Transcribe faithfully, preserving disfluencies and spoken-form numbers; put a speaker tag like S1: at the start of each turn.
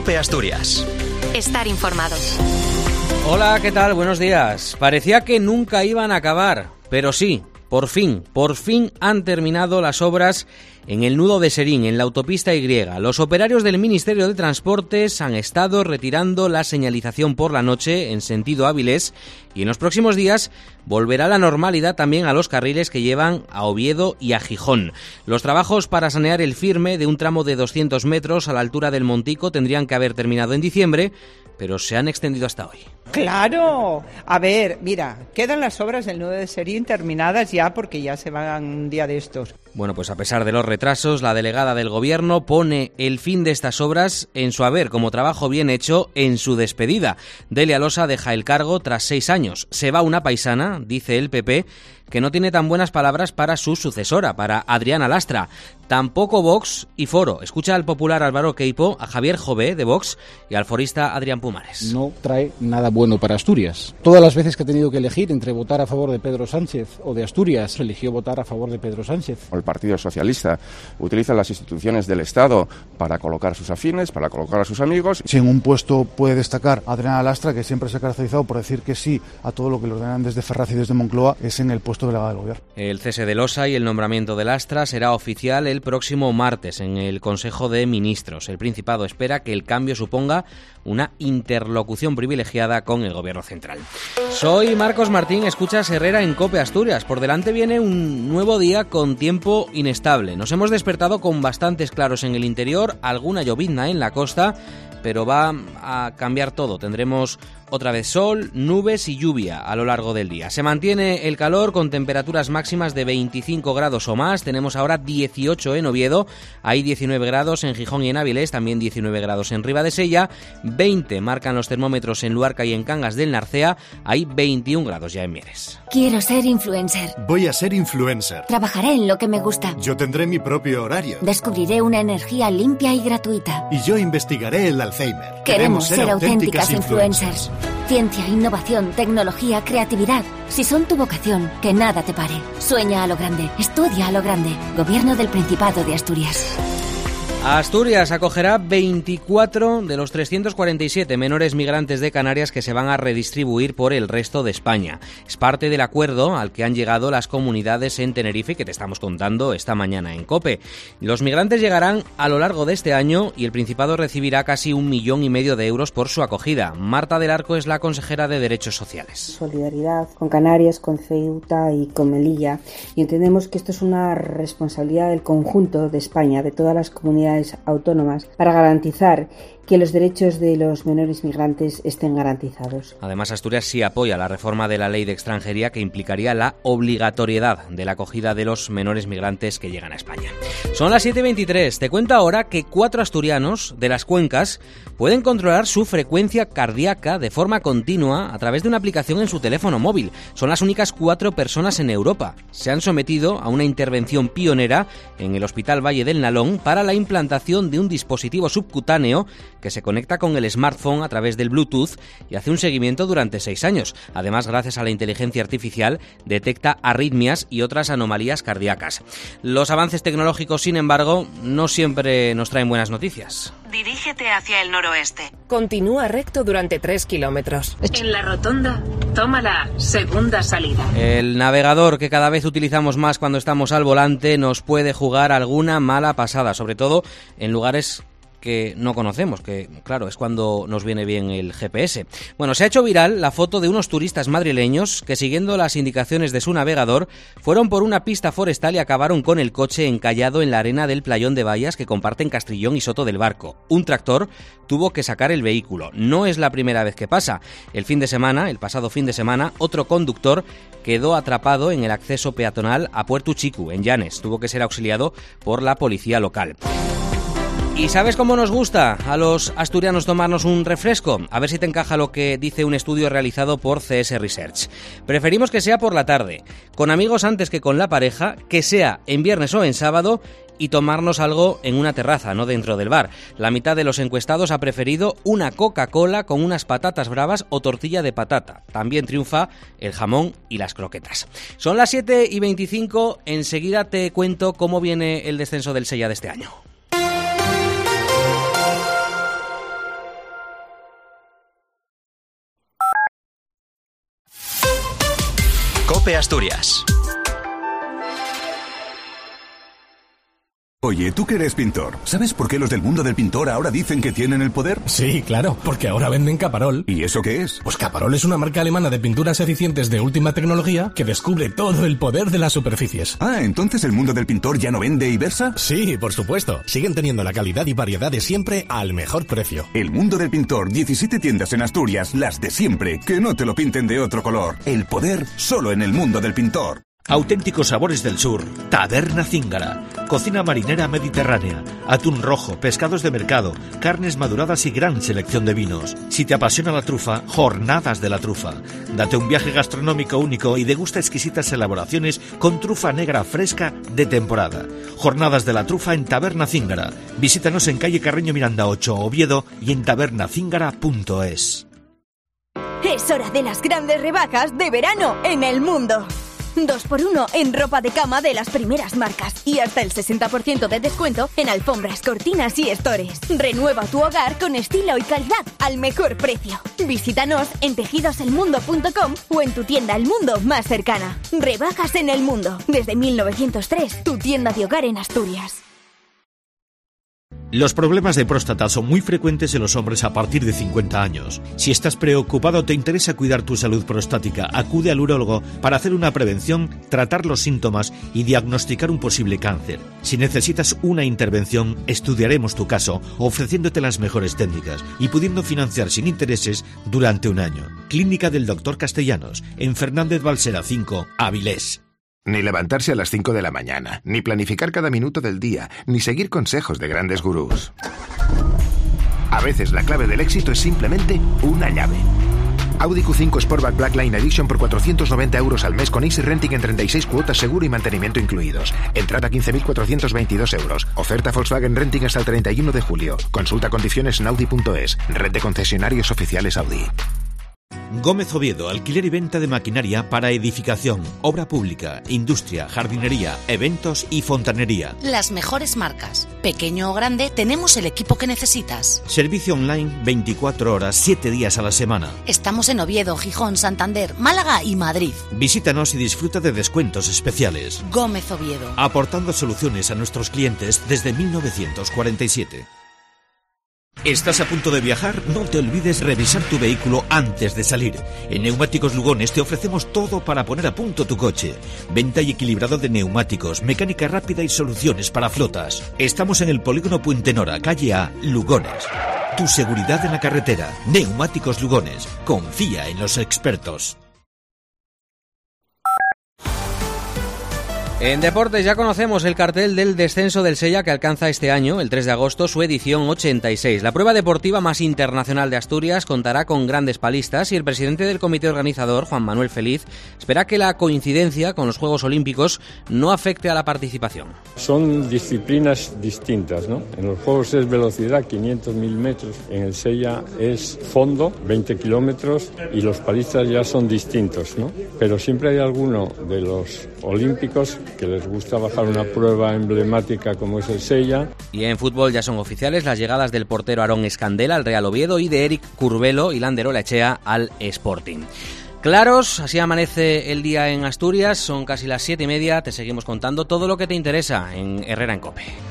S1: COPE Asturias.
S2: Estar informados.
S3: Hola, ¿qué tal? Buenos días. Parecía que nunca iban a acabar, pero sí, por fin, por fin han terminado las obras en el nudo de Serín, en la autopista Y. Los operarios del Ministerio de Transportes han estado retirando la señalización por la noche en sentido Avilés y en los próximos días volverá la normalidad también a los carriles que llevan a Oviedo y a Gijón. Los trabajos para sanear el firme de un tramo de doscientos metros a la altura del Montico tendrían que haber terminado en diciembre, pero se han extendido hasta hoy.
S4: ¡Claro! A ver, mira, quedan las obras del nudo de Serín terminadas ya porque ya se van un día de estos.
S3: Bueno, pues a pesar de los retrasos, la delegada del Gobierno pone el fin de estas obras en su haber como trabajo bien hecho en su despedida. Delia Losa deja el cargo tras seis años. Se va una paisana, dice el P P, que no tiene tan buenas palabras para su sucesora, para Adriana Lastra. Tampoco Vox y Foro. Escucha al popular Álvaro Queipo, a Javier Jové de Vox y al forista Adrián Pumares.
S5: No trae nada bueno para Asturias. Todas las veces que ha tenido que elegir entre votar a favor de Pedro Sánchez o de Asturias, eligió votar a favor de Pedro Sánchez.
S6: El Partido Socialista utiliza las instituciones del Estado para colocar a sus afines, para colocar a sus amigos.
S7: Si en un puesto puede destacar a Adriana Lastra, que siempre se ha caracterizado por decir que sí a todo lo que le ordenan desde Ferraz y desde Moncloa, es en el puesto delegado del Gobierno.
S3: El cese de Losa y el nombramiento de Lastra será oficial el próximo martes en el Consejo de Ministros. El Principado espera que el cambio suponga una interlocución privilegiada con el Gobierno central. Soy Marcos Martín, escuchas Herrera en COPE Asturias. Por delante viene un nuevo día con tiempo inestable. Nos hemos despertado con bastantes claros en el interior, alguna llovizna en la costa, pero va a cambiar todo. Tendremos otra vez sol, nubes y lluvia a lo largo del día. Se mantiene el calor con temperaturas máximas de veinticinco grados o más. Tenemos ahora dieciocho en Oviedo, hay diecinueve grados en Gijón y en Avilés, también diecinueve grados en Ribadesella, veinte marcan los termómetros en Luarca y en Cangas del Narcea, hay veintiún grados ya en Mieres.
S8: Quiero ser influencer.
S9: Voy a ser influencer.
S8: Trabajaré en lo que me gusta.
S9: Yo tendré mi propio horario.
S8: Descubriré una energía limpia y gratuita.
S9: Y yo investigaré el Alzheimer.
S8: Queremos, Queremos ser, ser auténticas, auténticas influencers. influencers. Ciencia, innovación, tecnología, creatividad. Si son tu vocación, que nada te pare. Sueña a lo grande, estudia a lo grande. Gobierno del Principado de Asturias.
S3: Asturias acogerá veinticuatro de los trescientos cuarenta y siete menores migrantes de Canarias que se van a redistribuir por el resto de España. Es parte del acuerdo al que han llegado las comunidades en Tenerife que te estamos contando esta mañana en COPE. Los migrantes llegarán a lo largo de este año y el Principado recibirá casi un millón y medio de euros por su acogida. Marta del Arco es la consejera de Derechos Sociales.
S10: Solidaridad con Canarias, con Ceuta y con Melilla, y entendemos que esto es una responsabilidad del conjunto de España, de todas las comunidades autónomas, para garantizar que los derechos de los menores migrantes estén garantizados.
S3: Además, Asturias sí apoya la reforma de la ley de extranjería que implicaría la obligatoriedad de la acogida de los menores migrantes que llegan a España. Son las siete y veintitrés. Te cuento ahora que cuatro asturianos de las cuencas pueden controlar su frecuencia cardíaca de forma continua a través de una aplicación en su teléfono móvil. Son las únicas cuatro personas en Europa. Se han sometido a una intervención pionera en el Hospital Valle del Nalón para la implantación de un dispositivo subcutáneo que se conecta con el smartphone a través del Bluetooth y hace un seguimiento durante seis años. Además, gracias a la inteligencia artificial, detecta arritmias y otras anomalías cardíacas. Los avances tecnológicos, sin embargo, no siempre nos traen buenas noticias.
S2: Dirígete hacia el noroeste.
S11: Continúa recto durante tres kilómetros.
S2: En la rotonda, toma la segunda salida.
S3: El navegador que cada vez utilizamos más cuando estamos al volante nos puede jugar alguna mala pasada, sobre todo en lugares que no conocemos, que claro, es cuando nos viene bien el G P S. Bueno, se ha hecho viral la foto de unos turistas madrileños que, siguiendo las indicaciones de su navegador, fueron por una pista forestal y acabaron con el coche encallado en la arena del playón de Bayas que comparten Castrillón y Soto del Barco. Un tractor tuvo que sacar el vehículo. No es la primera vez que pasa. El fin de semana, el pasado fin de semana, otro conductor quedó atrapado en el acceso peatonal a Puerto Chicu, en Llanes. Tuvo que ser auxiliado por la policía local. ¿Y sabes cómo nos gusta a los asturianos tomarnos un refresco? A ver si te encaja lo que dice un estudio realizado por C S Research. Preferimos que sea por la tarde, con amigos antes que con la pareja, que sea en viernes o en sábado y tomarnos algo en una terraza, no dentro del bar. La mitad de los encuestados ha preferido una Coca-Cola con unas patatas bravas o tortilla de patata. También triunfa el jamón y las croquetas. Son las siete y veinticinco, enseguida te cuento cómo viene el descenso del Sella de este año.
S1: COPE Asturias.
S12: Oye, tú que eres pintor, ¿sabes por qué los del mundo del pintor ahora dicen que tienen el poder?
S13: Sí, claro, porque ahora venden Caparol.
S12: ¿Y eso qué es?
S13: Pues Caparol es una marca alemana de pinturas eficientes de última tecnología que descubre todo el poder de las superficies.
S12: Ah, ¿entonces el mundo del pintor ya no vende y versa?
S13: Sí, por supuesto. Siguen teniendo la calidad y variedad de siempre al mejor precio.
S12: El mundo del pintor, diecisiete tiendas en Asturias, las de siempre, que no te lo pinten de otro color. El poder solo en el mundo del pintor.
S14: Auténticos sabores del sur. Taberna Zíngara. Cocina marinera mediterránea. Atún rojo, pescados de mercado, carnes maduradas y gran selección de vinos. Si te apasiona la trufa, jornadas de la trufa. Date un viaje gastronómico único y degusta exquisitas elaboraciones con trufa negra fresca de temporada. Jornadas de la trufa en Taberna Zíngara. Visítanos en calle Carreño Miranda ocho, Oviedo, y en taberna zíngara punto es.
S15: Es hora de las grandes rebajas de verano en El Mundo. dos por uno en ropa de cama de las primeras marcas y hasta el sesenta por ciento de descuento en alfombras, cortinas y estores. Renueva tu hogar con estilo y calidad al mejor precio. Visítanos en tejidos el mundo punto com o en tu tienda El Mundo más cercana. Rebajas en El Mundo. Desde mil novecientos tres, tu tienda de hogar en Asturias.
S14: Los problemas de próstata son muy frecuentes en los hombres a partir de cincuenta años. Si estás preocupado o te interesa cuidar tu salud prostática, acude al urólogo para hacer una prevención, tratar los síntomas y diagnosticar un posible cáncer. Si necesitas una intervención, estudiaremos tu caso ofreciéndote las mejores técnicas y pudiendo financiar sin intereses durante un año. Clínica del doctor Castellanos, en Fernández Balsera cinco, Avilés.
S16: Ni levantarse a las cinco de la mañana, ni planificar cada minuto del día, ni seguir consejos de grandes gurús. A veces la clave del éxito es simplemente una llave. Audi Q cinco Sportback Blackline Edition por cuatrocientos noventa euros al mes con Easy Renting en treinta y seis cuotas, seguro y mantenimiento incluidos. Entrada quince mil cuatrocientos veintidós euros. Oferta Volkswagen Renting hasta el treinta y uno de julio. Consulta condiciones en audi punto es. Red de concesionarios oficiales Audi.
S14: Gómez Oviedo, alquiler y venta de maquinaria para edificación, obra pública, industria, jardinería, eventos y fontanería.
S17: Las mejores marcas. Pequeño o grande, tenemos el equipo que necesitas.
S14: Servicio online veinticuatro horas, siete días a la semana.
S17: Estamos en Oviedo, Gijón, Santander, Málaga y Madrid.
S14: Visítanos y disfruta de descuentos especiales.
S17: Gómez Oviedo.
S14: Aportando soluciones a nuestros clientes desde mil novecientos cuarenta y siete. ¿Estás a punto de viajar? No te olvides revisar tu vehículo antes de salir. En Neumáticos Lugones te ofrecemos todo para poner a punto tu coche. Venta y equilibrado de neumáticos, mecánica rápida y soluciones para flotas. Estamos en el Polígono Puente Nora, calle A, Lugones. Tu seguridad en la carretera. Neumáticos Lugones. Confía en los expertos.
S3: En deportes ya conocemos el cartel del descenso del Sella, que alcanza este año, el tres de agosto, su edición ochenta y seis. La prueba deportiva más internacional de Asturias contará con grandes palistas y el presidente del comité organizador, Juan Manuel Feliz, espera que la coincidencia con los Juegos Olímpicos no afecte a la participación.
S18: Son disciplinas distintas, ¿no? En los Juegos es velocidad, quinientos mil metros. En el Sella es fondo, veinte kilómetros, y los palistas ya son distintos, ¿no? Pero siempre hay alguno de los olímpicos que les gusta bajar una prueba emblemática como es el Sella.
S3: Y en fútbol ya son oficiales las llegadas del portero Aarón Escandela al Real Oviedo y de Eric Curbelo y Landerola Echea al Sporting. Claros, así amanece el día en Asturias, son casi las siete y media, te seguimos contando todo lo que te interesa en Herrera en COPE.